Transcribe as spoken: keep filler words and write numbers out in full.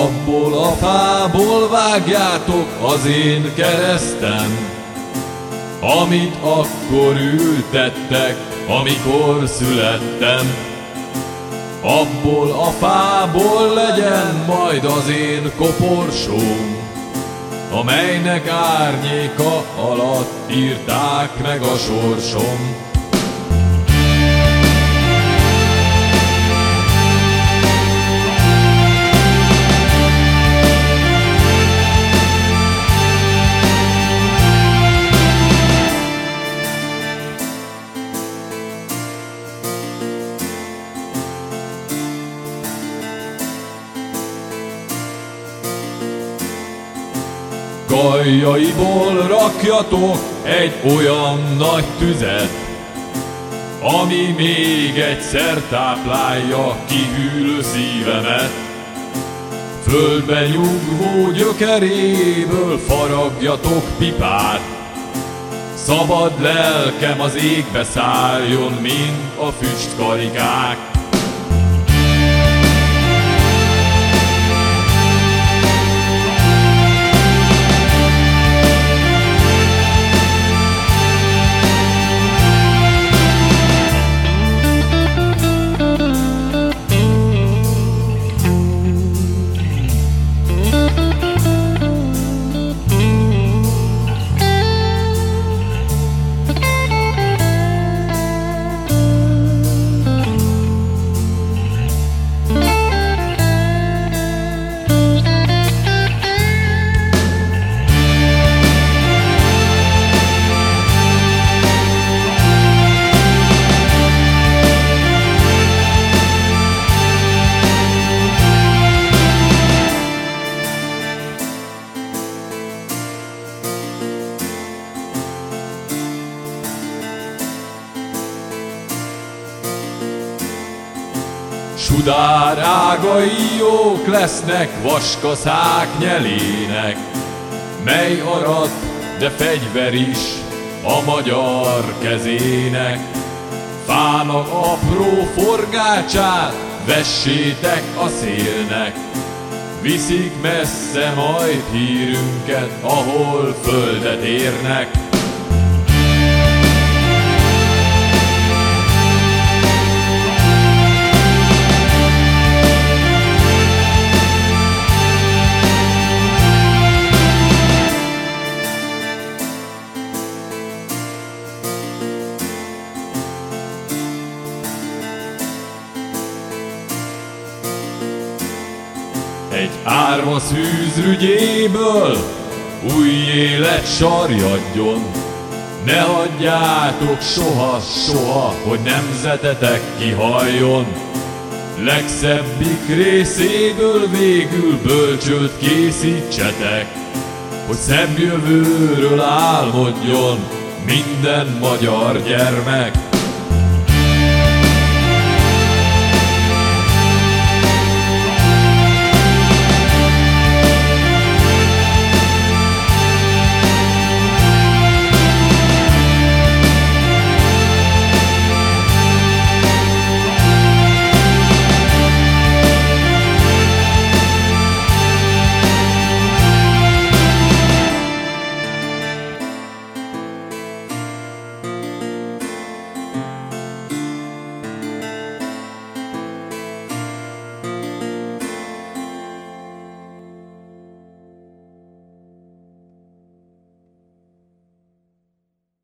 Abból a fából vágjátok az én keresztem, amit akkor ültettek, amikor születtem. Abból a fából legyen majd az én koporsóm, amelynek árnyéka alatt írták meg a sorsom. Gajjaiból rakjatok egy olyan nagy tüzet, ami még egyszer táplálja kihűlő szívemet. Földbe nyugvó gyökeréből faragjatok pipát, szabad lelkem az égbe szálljon, mint a füstkarikák. Sudár ágai jók lesznek vaskaszák nyelének, mely arat, de fegyver is a magyar kezének. Fának apró forgácsát vessétek a szélnek, viszik messze majd hírünket, ahol földet érnek. Egy árva szűzrügyéből új élet sarjadjon, ne hagyjátok soha, soha, hogy nemzetetek kihaljon. Legszebbik részéből végül bölcsőt készítsetek, hogy szebb jövőről álmodjon minden magyar gyermek.